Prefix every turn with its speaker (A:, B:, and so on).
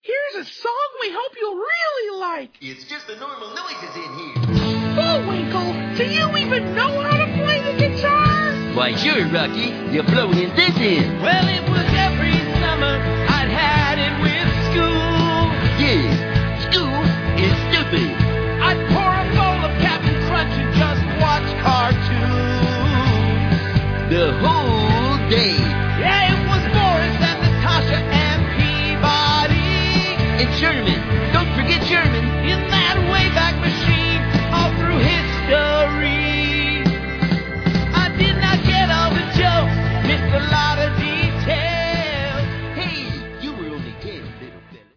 A: Here's a song we hope you'll really like.
B: It's just the normal noises in here.
A: Bullwinkle, do you even know how to play the guitar?
C: Why, sure, Rocky. You're blowing this in.
D: Well, it was every summer I'd had it with school.
C: Yeah, school is stupid.
D: I'd pour a bowl of Captain Crunch and just watch cartoons.
C: The whole